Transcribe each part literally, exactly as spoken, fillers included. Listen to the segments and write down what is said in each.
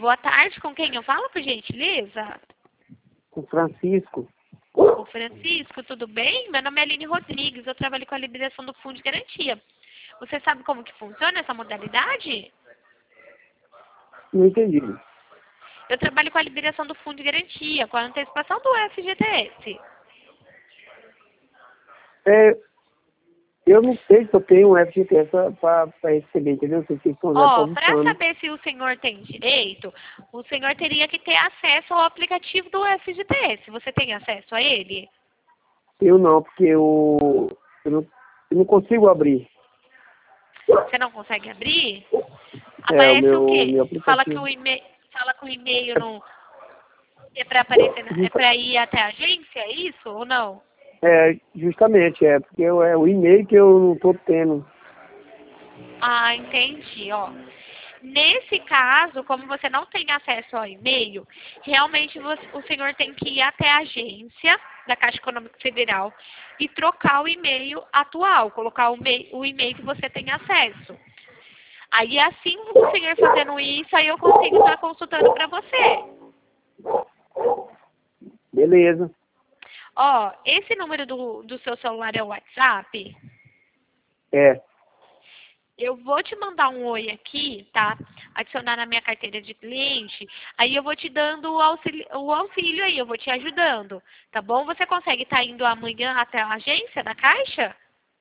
boa tarde. Com quem eu falo, por gentileza? Com Francisco. Ô, Francisco, tudo bem? Meu nome é Aline Rodrigues. Eu trabalho com a liberação do Fundo de Garantia. Você sabe como que funciona essa modalidade? Não entendi. Eu trabalho com a liberação do Fundo de Garantia, com a antecipação do F G T S. É, eu não sei se eu tenho um F G T S para receber, entendeu? Se vocês estão olhando Ó, para para o saber se o senhor tem direito, o senhor teria que ter acesso ao aplicativo do F G T S. Você tem acesso a ele? Eu não, porque eu, eu, não, eu não consigo abrir. Você não consegue abrir? É, Aparece o meu, o quê? meu Fala que aplicativo. o e-mail, fala que o e-mail não é para aparecer, na- é para ir até a agência, é isso ou não? É, justamente, é, porque eu, é o e-mail que eu não estou tendo. Ah, entendi, ó. Nesse caso, como você não tem acesso ao e-mail, realmente você- o senhor tem que ir até a agência da Caixa Econômica Federal e trocar o e-mail atual, colocar o, mei- o e-mail que você tem acesso. Aí, assim, o senhor fazendo isso, aí eu consigo estar consultando para você. Beleza. Ó, esse número do, do seu celular é o WhatsApp? É, Eu vou te mandar um oi aqui, tá? Adicionar na minha carteira de cliente. Aí eu vou te dando o auxílio, o auxílio aí, eu vou te ajudando. Tá bom? Você consegue estar indo amanhã até a agência da Caixa?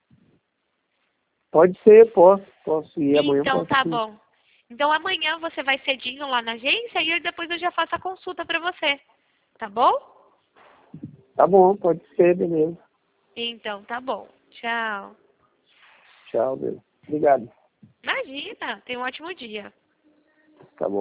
pode ser, posso. Posso ir amanhã, Então posso tá sim. bom. Então amanhã você vai cedinho lá na agência e depois eu já faço a consulta pra você. Tá bom? Tá bom, pode ser, beleza. Então tá bom. Tchau. Tchau, beleza. Obrigado. Imagina, tenha um ótimo dia.